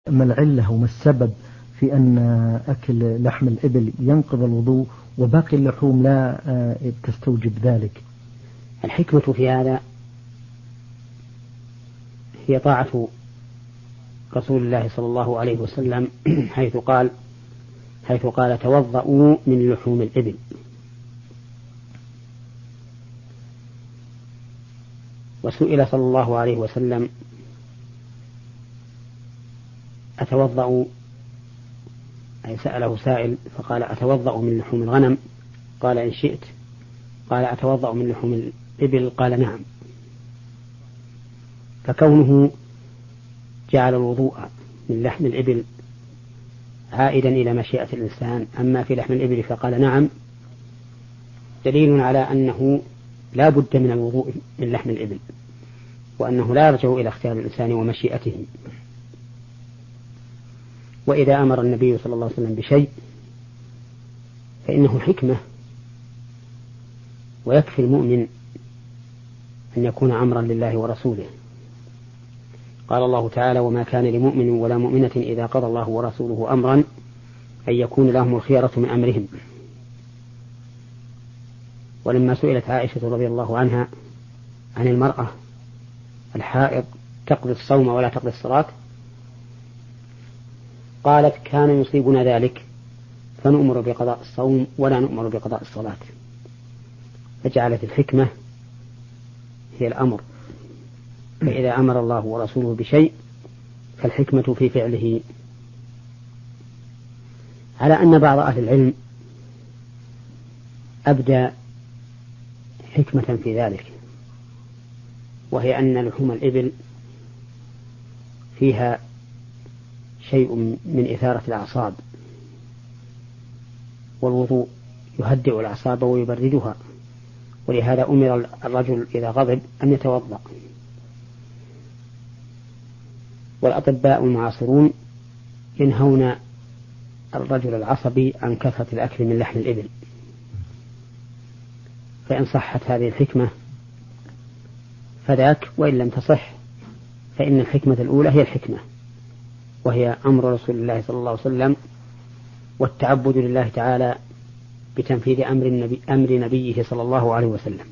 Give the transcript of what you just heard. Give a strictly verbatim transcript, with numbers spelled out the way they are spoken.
ما العلة وما السبب في أن أكل لحم الإبل ينقض الوضوء وباقي اللحوم لا تستوجب ذلك؟ الحكمة في هذا هي طاعة رسول الله صلى الله عليه وسلم حيث قال حيث قال توضؤوا من لحوم الإبل. وسئل صلى الله عليه وسلم أتوضأ، أي سأله سائل فقال أتوضأ من لحوم الغنم؟ قال إن شئت. قال أتوضأ من لحوم الإبل؟ قال نعم. فكونه جعل الوضوء من لحم الإبل عائدا إلى مشيئة الإنسان، أما في لحم الإبل فقال نعم، دليل على أنه لا بد من الوضوء من لحم الإبل، وأنه لا يرجع إلى اختيار الإنسان ومشيئته. وإذا أمر النبي صلى الله عليه وسلم بشيء فإنه حكمة، ويكفي المؤمن أن يكون أمرا لله ورسوله. قال الله تعالى وما كان لمؤمن ولا مؤمنة إذا قضى الله ورسوله أمرا أن يكون لهم الخيرة من أمرهم. ولما سئلت عائشة رضي الله عنها عن المرأة الحائض تقضي الصوم ولا تقضي الصلاة، قالت كان يصيبنا ذلك فنؤمر بقضاء الصوم ولا نؤمر بقضاء الصلاة. فجعلت الحكمة هي الأمر، فإذا أمر الله ورسوله بشيء فالحكمة في فعله. على أن بعض أهل العلم أبدى حكمة في ذلك، وهي أن لحوم الإبل فيها شيء من إثارة الأعصاب، والوضوء يهدئ الأعصاب ويبردها، ولهذا أمر الرجل إذا غضب أن يتوضأ. والأطباء المعاصرون ينهون الرجل العصبي عن كثرة الأكل من لحم الإبل. فإن صحت هذه الحكمة فذاك، وإن لم تصح فإن الحكمة الأولى هي الحكمة، وهي أمر رسول الله صلى الله عليه وسلم والتعبد لله تعالى بتنفيذ أمر, النبي أمر نبيه صلى الله عليه وسلم.